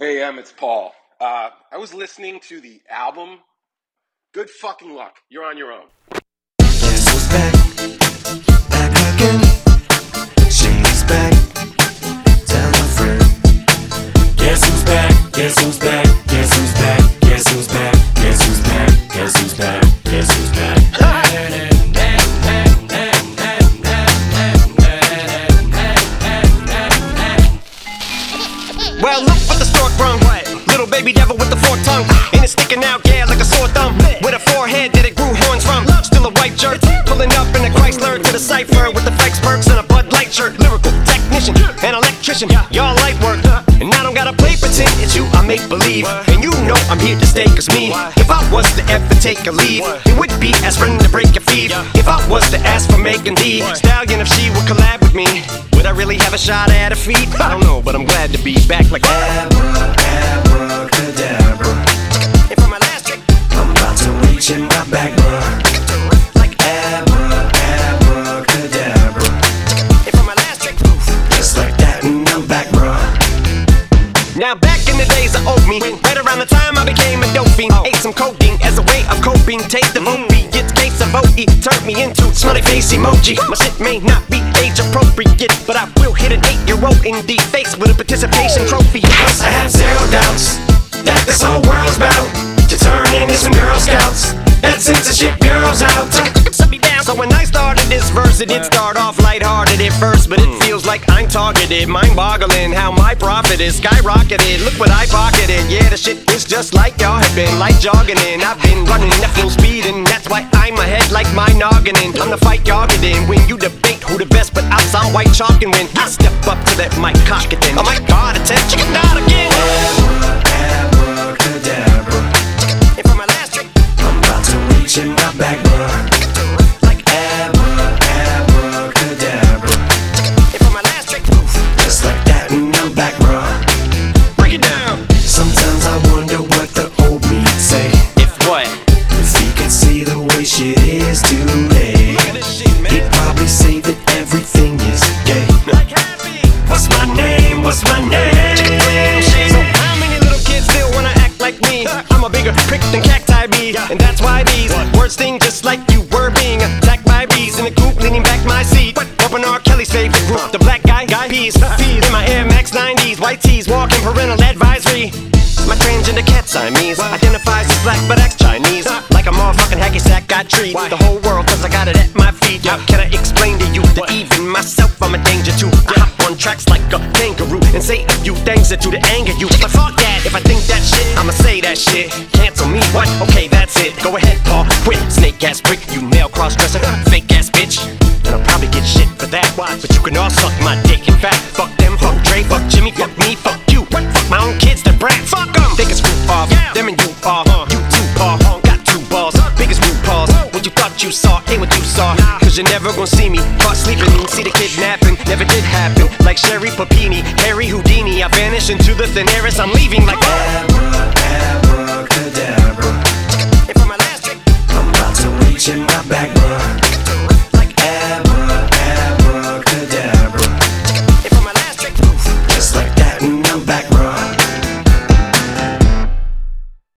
Hey, it's Paul. I was listening to the album. Good fucking luck. You're on your own. Guess who's back? Back again. She's back. Tell a friend. Guess who's back? Guess who's back? Guess who's back? Guess who's back? Guess who's back? Guess who's back? Guess who's back? Well, look what the stork brung. Little baby devil with the forked tongue. And it's sticking out, yeah, like a sore thumb. With a forehead that it grew horns from. Still a white jerk. Pulling up in a Chrysler to the cipher with the Fikes perks and a Bud Light shirt. Lyrical technician and electrician. Y'all light work. And I don't gotta play pretend. It's you I make believe. And you know I'm here to stay, cause me, if I was to ever take a leave, it would be as friend to break your feet. If I was to ask for Megan Thee Stallion, if she would collab with me, would I really have a shot at her feet? I don't know, but I'm glad to be back like Abracadabra. And for my last trick, I'm about to reach in my back, bruh. like Abracadabra. And for my last trick, Just like that, and I'm back, bruh. now back in the days of old me, right around the time I became a dope fiend, ate some codeine as a way of coping. Taste of OP, it's case of OE, turned me into smiley face emoji. My shit may not be age appropriate, but I will hit an 8-year-old in the face with a participation trophy. I have zero doubts that this whole world's bout to turn into some Girl Scouts. That censorship girls out. So when I started this verse, it did start off lighthearted at first, but it feels like I'm targeted. Mind-boggling how my profit is skyrocketed. Look what I pocketed. Yeah, the shit is just like y'all have been, like jogging in. I've been running at full speed, and that's why I'm ahead like my noggin in. I'm the fight y'all get in when you debate who the best, but I saw white chalk, and when I step up to that mic, cock it then. Oh my God, attention, chicken out again. Abracadabra. And for my last trick, I'm about to reach in my back, bruh. like Abracadabra. and for my last trick, Just like that, and I'm back, bruh. break it down. Sometimes I wonder what the old me'd say If what? if he could see the way shit is today. Look at this shit, man. He'd probably say that everything is gay. Like happy. What's my name? What's my name? So how many little kids still wanna act like me? I'm a bigger prick than cacti bee, and that's why these words sting just like you were being attacked by bees in the coop, leaning back my seat. Bumping R. Kelly's favorite group, the black guy peas. In my Air Max 90s, white tees, walking parental advisory. My transgender cat Siamese identifies as black but acts Chinese. Like a motherfucking hacky sack, I treat the whole world cause I got it at my feet. How can I explain to you that even myself I'm a danger to? I hop on tracks like a kangaroo and say a few things that do to anger you. But fuck that, if I think that shit, I'ma say that shit. Cancel me, what? Okay, that's it. Go ahead, Paul, quit. Snake ass prick, you male cross-dresser, fake ass bitch. And I'll probably get shit for that. But you can all suck my dick. In fact, fuck them, fuck Dre, fuck Jimmy, fuck me, fuck you. Fuck my own kids, the brat. Fuck them. They can screw off. Them and you are. You too, Paul. Got 2 balls. Biggest root paws. What you thought you saw ain't what you saw. Cause you're never gonna see me caught sleeping. See the kidnapping. Never did happen. Like Sherry Papini, Harry Houdini. I vanish into the thin air as I'm leaving like Abracadabra. And for my last trick, I'm about to reach in my back,